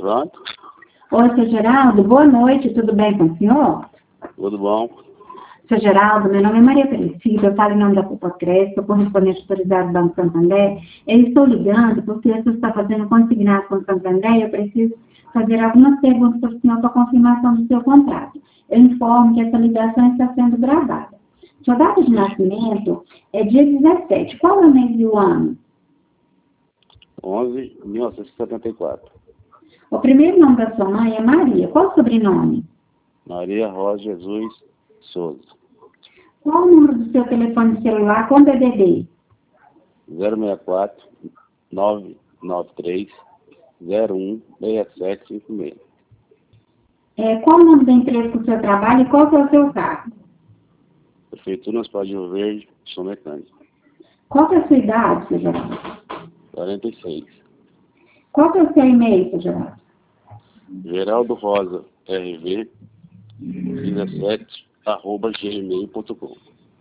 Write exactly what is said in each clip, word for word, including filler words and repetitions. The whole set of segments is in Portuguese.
Pronto. Oi, seu Geraldo, boa noite, tudo bem com o senhor? Tudo bom? Seu Geraldo, meu nome é Maria Aparecida, eu falo em nome da Cupacresp, sou correspondente autorizado do Banco Santander. Eu estou ligando porque o senhor está fazendo consignação do Santander e eu preciso fazer algumas perguntas para o senhor para confirmação do seu contrato. Eu informo que essa ligação está sendo gravada. Sua data de nascimento é dia dezessete. Qual é o mês e o ano? onze de mil novecentos e setenta e quatro. O primeiro nome da sua mãe é Maria. Qual o sobrenome? Maria Rosa Jesus Souza. Qual o número do seu telefone celular com D D D? zero seis quatro, nove nove três, zero um, seis sete cinco seis. É, qual o nome da empresa que o senhor trabalha e qual que é o seu cargo? Prefeitura Municipal de Rio Verde, sou mecânico. Qual que é a sua idade, seu Geraldo? quarenta e seis. Qual que é o seu e-mail, seu Geraldo? Geraldo Rosa, R V, dezessete, arroba gmail ponto com.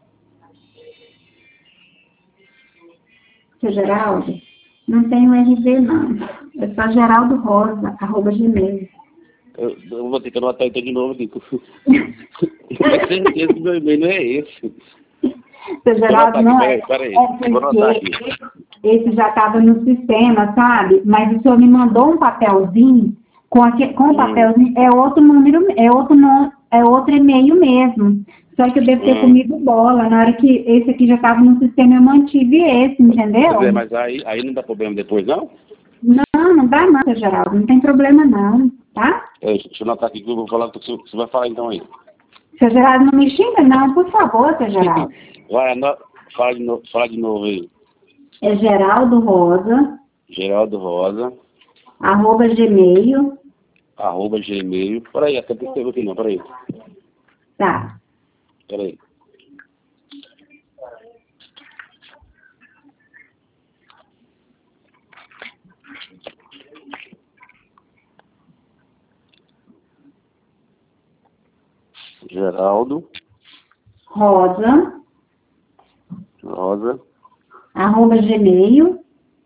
Seu Geraldo? Não tem o R V, não. É só Geraldo Rosa, arroba gmail. Eu, eu vou ter que anotar então de novo aqui. Eu tenho certeza que meu e-mail não é esse. Seu Geraldo, não é, peraí, é vou anotar aqui. Esse já estava no sistema, sabe? Mas o senhor me mandou um papelzinho, com, aquele, com o Hum. papelzinho, é outro número, é outro, não, é outro e-mail mesmo. Só que eu devo ter Hum. comido bola. Na hora que esse aqui já estava no sistema, eu mantive esse, entendeu? Quer dizer, mas aí, aí não dá problema depois, não? Não, não dá não, seu Geraldo. Não tem problema não, tá? É, deixa eu anotar aqui que eu vou falar, você você vai falar então aí. Seu Geraldo, não me xinga não, por favor, seu Geraldo. Vai, anota, fala de novo, fala de novo aí. É Geraldo Rosa, Geraldo Rosa, arroba gmail, arroba gmail. Peraí, até que escrever aqui não, peraí. tá. Peraí. Geraldo Rosa, Rosa, arroba gmail,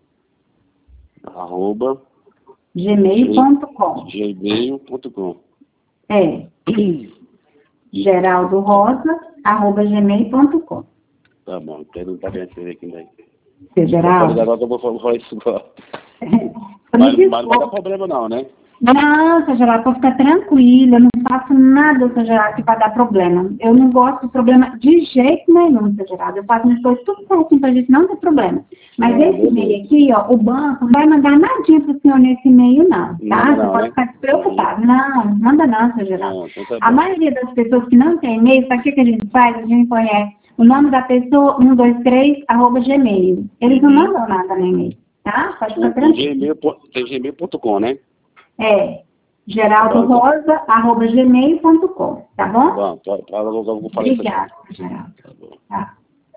arroba gmail ponto com. gmail ponto com. É. Geraldo Rosa, arroba gmail ponto com. Tá bom, então não tá querendo escrever aqui daí. Seu Geraldo? Agora que eu vou falar, vou falar isso agora. Me Mas, mas não vai desculpa. dar problema não, né? Não, seu Geraldo, pode ficar tranquilo, eu não faço nada, seu Geraldo, que vai dar problema. Eu não gosto de problema de jeito nenhum, seu Geraldo. Eu faço minhas coisas tudo certinho pra gente não ter problema. Mas Não, esse e-mail aqui, ó, o banco não vai mandar nadinha pro senhor nesse e-mail, não, Não tá? manda Você não, pode né? ficar despreocupado. Não, manda não, seu Geraldo. Não, então tá A bom. maioria das pessoas que não tem e-mail, sabe o que que a gente faz? A gente põe é, o nome da pessoa, um dois três, arroba gmail. Eles não Uhum. mandam nada no e-mail, tá? Pode ficar O, o tranquilo. gmail, ponto- tem gmail ponto com, né? É, geraldo rosa arroba gmail ponto com, tá bom? Bom, tá, tá, eu vou falar isso aqui. Obrigada, Geraldo. Tá bom. Tá.